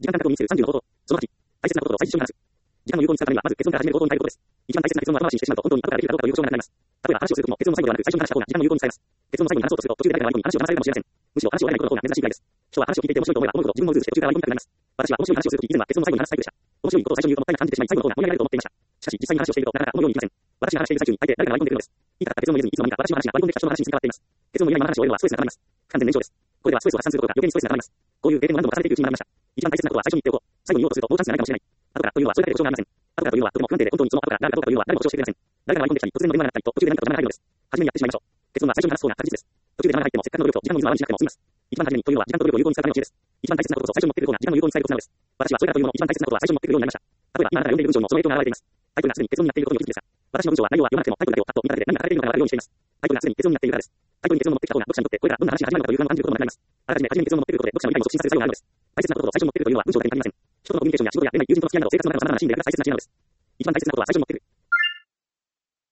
時間間隔を意味する30のこと。その8、大切なことと最適に話す。時間の有効に使うためには、まず結論から始めることに変えることです。一番大切な結論は後回しにしてしまうと、本当に後からできるかどうかという保証がなくなります。例えば話をするときも、結論の最後ではなく最初に話した方が時間の有効に使えます。結論の最後に話そうとすると、途中で誰かが割り込み話を騙されるかもしれません。むしろ話を割らないことの方が珍しいくらいです。人は話を聞いていて面白いと思えば思うほど自分もルーズして途中から割り込みたくなります。私は面白い話をするとき以前は結論の最後に話すタイプでした。面白いことを最初に言うともったいな感じてしまい、最後の方が盛り上がると思っていました。しかし実際に話をしているとなかなか思うようにいきません。私が話している最中に大抵誰かが割り込んでくるのです。言いたかった結論も言えずにいつの間にか私の話が割り込んできた人の話につながっています。結論の言えないまま話を終えるのはストレスが溜まります。不完全燃焼です。これではストレスを発散することが余計にストレスが溜まります。こういう経験を何度も重ねていくうちに学びました。一番大切なことは最初に言っておこう。最後に言おうとするともうチャンスがないかもしれない。後からというのはそれだけで保証がありません。後からというのはとても不安定で本当にその後から誰かどうかというのは誰も保証してくれません。誰かが割り込んできたり突然の電話が鳴ったりと途中で何かと邪魔が入るのです。初めにやってしまいましょう。結論は最初に話す方が確実です。途中で邪魔が入ってもせっかくの努力と時間の水の泡にしなくても済みます。一番初めにというのは時間と努力を有効に使うための知恵です。一番大切なことと最初に持ってくる方が時間の有効に使えることなのです。私はそれらというものの一番大切なことは最初に持ってくるようになりました。例えば今あなたが読んでいる文章にもその影響が現れています。タイトルがすでに結論になっていることに気づきですが、私の文章は内容は読まなくてもタイトルだけをパッと見ただけで何が書かれているのかがわかるようにしています。タイトルがすでに結論になっているからです。タイトルに結論を持ってきた方が読者にとってこれからどんな話が始まるのかという不安を感じることもなくなります。あらかじめ初めに結論を持ってくることで読者の理解も促進させる作用があるのです。大切なことと最初に持ってくるというのは文章だけに限りません。人とのコミュニケーションや仕事や恋愛、友人との付き合いなど生活の中の楽しみで得られる大切な力の話になります。一番大切なことは最初に持ってくる。